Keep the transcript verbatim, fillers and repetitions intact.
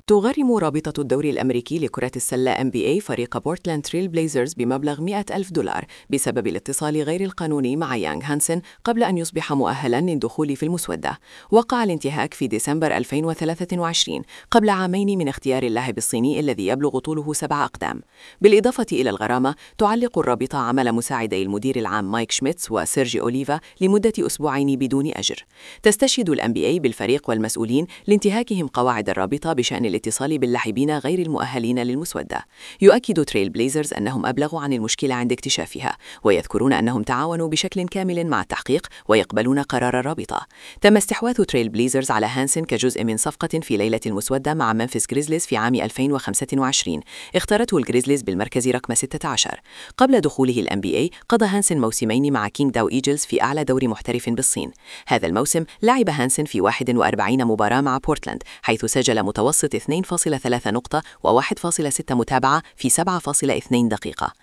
تغرم رابطة الدوري الأمريكي لكرة السلة إن بي إيه فريق بورتلاند تريل بليزرز بمبلغ مئة ألف دولار بسبب الاتصال غير القانوني مع يانغ هانسن قبل أن يصبح مؤهلاً للدخول في المسودة. وقع الانتهاك في ديسمبر ألفين وثلاثة وعشرين قبل عامين من اختيار اللاعب الصيني الذي يبلغ طوله سبع أقدام. بالإضافة إلى الغرامة، تعلق الرابطة عمل مساعدي المدير العام مايك شميتس وسيرجي أوليفا لمدة أسبوعين بدون أجر. تستشهد الإن بي إيه بالفريق والمسؤولين لانتهاكهم قواعد الرابطة بشأن الاتصال باللاعبين غير المؤهلين للمسودة. يؤكد تريل بليزرز أنهم أبلغوا عن المشكلة عند اكتشافها، ويذكرون أنهم تعاونوا بشكل كامل مع التحقيق ويقبلون قرار الرابطة. تم استحواذ تريل بليزرز على هانسن كجزء من صفقة في ليلة المسودة مع منفس غريزليز في عام ألفين وخمسة وعشرين اختارته الغريزليز بالمركز رقم ستة عشر. قبل دخوله الإن بي إيه قضى هانسن موسمين مع كينغ داو إيجلز في أعلى دوري محترف بالصين. هذا الموسم لعب هانسن في واحد وأربعين مباراة مع بورتلاند، حيث سجل متوسط اثنين فاصلة ثلاثة نقطة و واحد فاصلة ستة متابعة في سبعة فاصلة اثنين دقيقة.